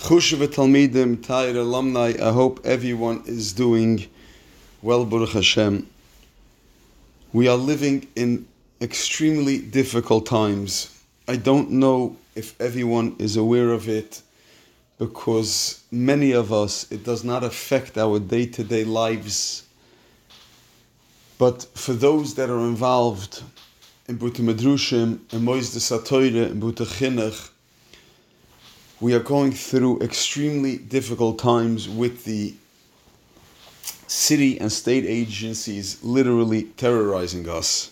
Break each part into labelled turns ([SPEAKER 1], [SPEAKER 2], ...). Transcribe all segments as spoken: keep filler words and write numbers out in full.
[SPEAKER 1] Chushav Talmidim, Tair alumni, I hope everyone is doing well, Baruch Hashem. We are living in extremely difficult times. I don't know if everyone is aware of it, because many of us, it does not affect our day-to-day lives. But for those that are involved in Bute Medrushim, in Moisdes HaTorah, in Bute Chinuch, we are going through extremely difficult times with the city and state agencies literally terrorizing us.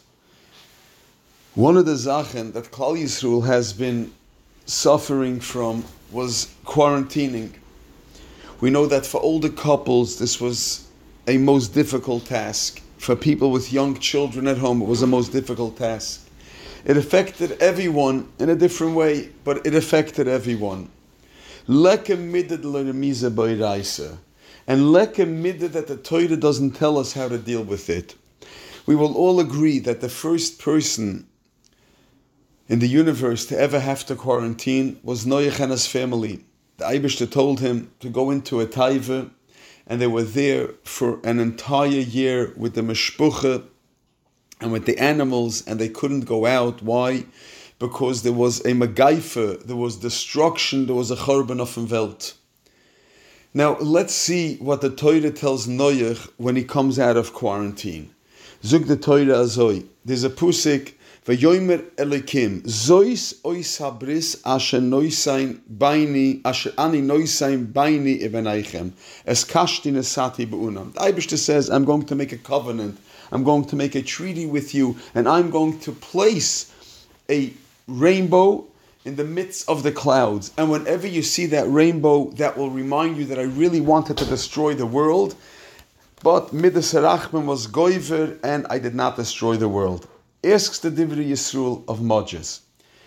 [SPEAKER 1] One of the Zachen that Klal Yisrael has been suffering from was quarantining. We know that for older couples, this was a most difficult task. For people with young children at home, it was a most difficult task. It affected everyone in a different way, but it affected everyone. Leke middet l'remiza b'iraisa. And leke middet that the Torah doesn't tell us how to deal with it. We will all agree that the first person in the universe to ever have to quarantine was Noach and his family. The Eibishter told him to go into a taiva, and they were there for an entire year with the mishpucha and with the animals, and they couldn't go out. Why? Because there was a megaifer, there was destruction, there was a chorban of the Welt. Now, let's see what the Torah tells Noach when he comes out of quarantine. Zug the Torah azoi. There's a pusik, V'yomer Elikim, Zois ois habris asher noisain baini, asher ani noisain baini ebenaichem, es kashti nesati be'unam. The Eibishter says, I'm going to make a covenant, I'm going to make a treaty with you, and I'm going to place a rainbow in the midst of the clouds. And whenever you see that rainbow, that will remind you that I really wanted to destroy the world, but Midas Harachman was goiver, and I did not destroy the world. Asks the Divrei Yisrael of Modges.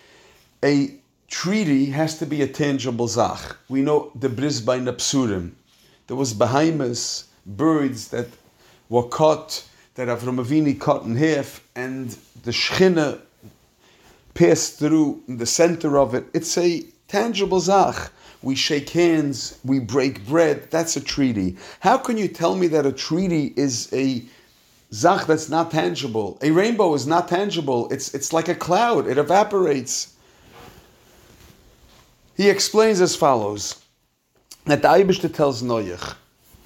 [SPEAKER 1] A treaty has to be a tangible zach. We know the bris by Napsurim. There was behemoths, birds that were cut, that Avram Avinu cut in half, and the Shechina passed through in the center of it. It's a tangible zach. We shake hands, we break bread. That's a treaty. How can you tell me that a treaty is a zach that's not tangible? A rainbow is not tangible. It's it's like a cloud. It evaporates. He explains as follows, that the Eibishter tells Noach,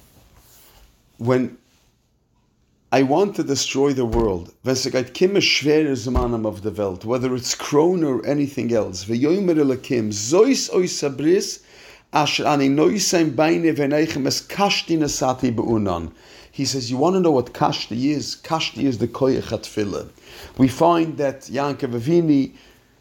[SPEAKER 1] when I want to destroy the world, whether it's Krona or anything else, he says, you want to know what kashti is? Kashti is the koyach hatfilah. We find that Yaakov Avinu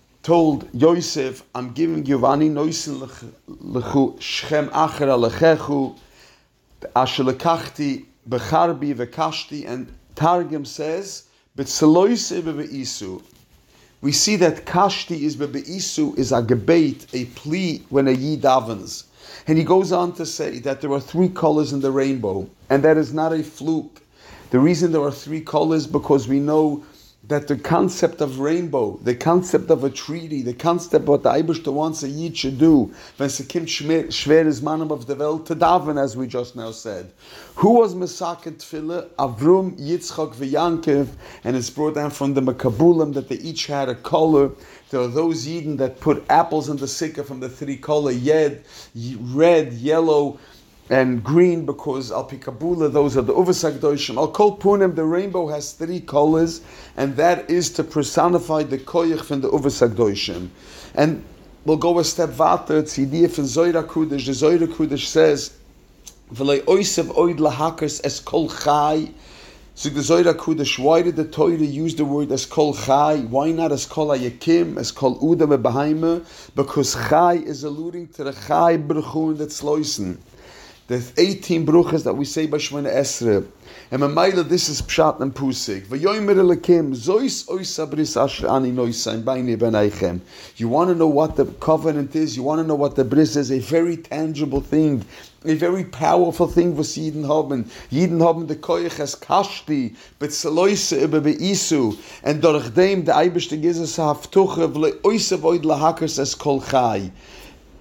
[SPEAKER 1] told Yosef, I'm giving you vani noisin lechu shchem acher alechechu asher lekachti becharbi vekashti, and Targum says, betzeloise bebeisu. We see that kashti is bebeisu is a gebeit, a plea when a yid davens. And he goes on to say that there are three colors in the rainbow, and that is not a fluke. The reason there are three colors, because we know that the concept of rainbow, the concept of a treaty, the concept of what the Eibishter wants a yid should do, when sekim shver is manam of the Welt to daven, as we just now said. Who was Mesaket Tefillah? Avrum, Yitzchak, V'Yankev, and it's brought down from the Makabulim that they each had a color. There are those Yidden that put apples in the Sikkah from the three color, Yed, red, yellow, and green, because Al Pi Kabula, those are the Uvas HaKdoshim. Al Kol Punim, the rainbow has three colors, and that is to personify the Koyach from the Uvas HaKdoshim. And we'll go a step further. It's the idea from Zohar Kudesh. The Zohar Kudesh says, V'lei oisev oid lahakers es kol chai. So the Zohar Kudesh, why did the Torah use the word as kol chai? Why not as kol hayakim, as kol uda bebehaima? Because chai is alluding to the chai bruchun that's loisen. There's eighteen bruchas that we say by Shemona Esrei. And Mamaila, this is Pshat and Pusik. V'yomer Elikim, zois ois abris asher ani noisaim baini benaichem. You want to know what the covenant is? You want to know what the bris is? A very tangible thing. A very powerful thing was Yidden haben. Yidden haben the koyach as kashti, but seloise über beisu. And durch dem, the Eibishter gives us a haftuche, v'le oise void lahakers as kol chai.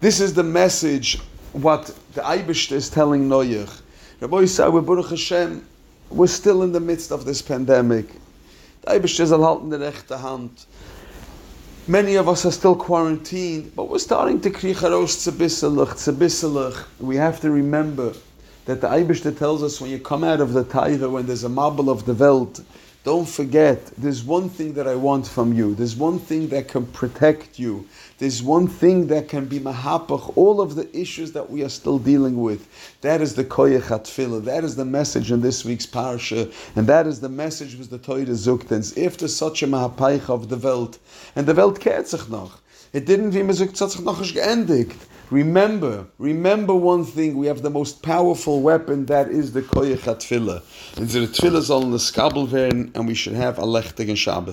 [SPEAKER 1] This is the message, what the Eibishter is telling Noach. Rabbi Yisrael, Baruch Hashem, we're still in the midst of this pandemic. The Eibishter zal halten the rechte hand. Many of us are still quarantined, but we're starting to krieg haros tzibisselach, tzibisselach. We have to remember that the Eibishter tells us when you come out of the Torah, when there's a mabel of the Welt, don't forget, there's one thing that I want from you. There's one thing that can protect you. There's one thing that can be mahapach, all of the issues that we are still dealing with. That is the koyach hatfilah. That is the message in this week's parsha. And that is the message with the Torah Zuktens. After such a mahapaich of the Welt, and the Welt kehrt sich noch. It didn't, wie man sagt, es hat sich noch nicht geendigt. Remember, remember one thing, we have the most powerful weapon, that is the koyach hatfilah. Unsere Tfilah sollen the skabel werden, and we should have a lechtigen Shabbat.